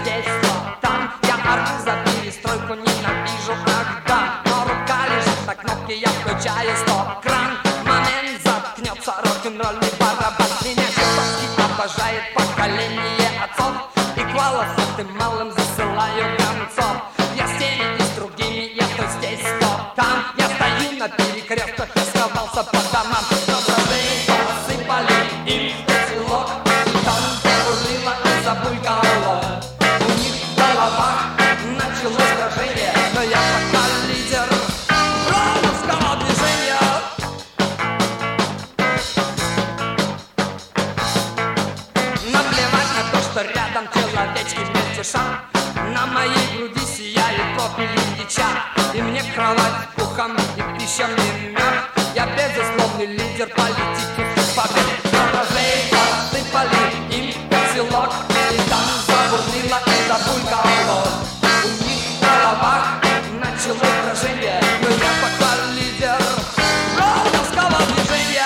здесь, то там. Я ору за перестройку, ненавижу, ах да. Но рука лежит на кнопке, я включаю стоп-кран. Момент заткнется рок-н-ролльный барабан. Меня чертовски обожает поколение отцов. И к волосатым малым засылаю гонцов. Я с теми и с другими, я то здесь, то там. Я стою на перекрестках и сковался по домам. Доброжей посыпали им котелок. И там, где бурлило и забулькало, у них в головах началось брожение. Но я пока лидер броуновского движения. Наплевать на то, что рядом человечки мельтешат. На моей груди сияет профиль Ильича. И мне кровать с пухом и пища мне мед. Я безусловный лидер политики побед. Доброжей посыпали им котелок. И там забурлило и забулькало. У них в головах началось брожение. Но я пока лидер броуновского движения.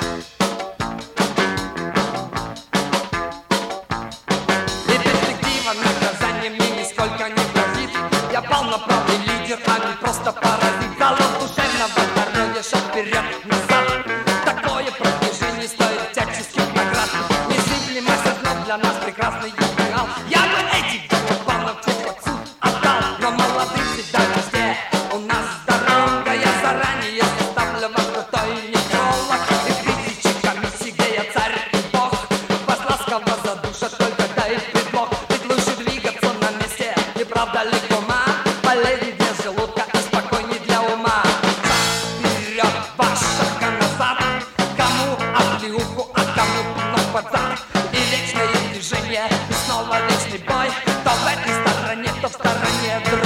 И перспектива наказания мне нисколько не грозит. Я полноправный лидер, а не просто паразит. Залог душевного здоровья, шаг вперед-назад. Такое продвижение стоит всяческих наград. Незыблемость основ для нас прекрасный идеал. Я бы этих глупанов чуть под суд отдал. Но молодых всегда везде у нас дорога. Я заранее составлю вам крутой некролог. И в тысячи комиссий, где я царь и бог, вас ласково задушат, только дай предлог. Ведь лучше двигаться на месте, не правда ли, кума? Полезней для желудка и спокойней для ума. Вперед, ваш шаг назад. Кому оплеуху, а кому пинок под зад. И вечное движение, и снова вечный бой. То в этой стороне, то в стороне другой.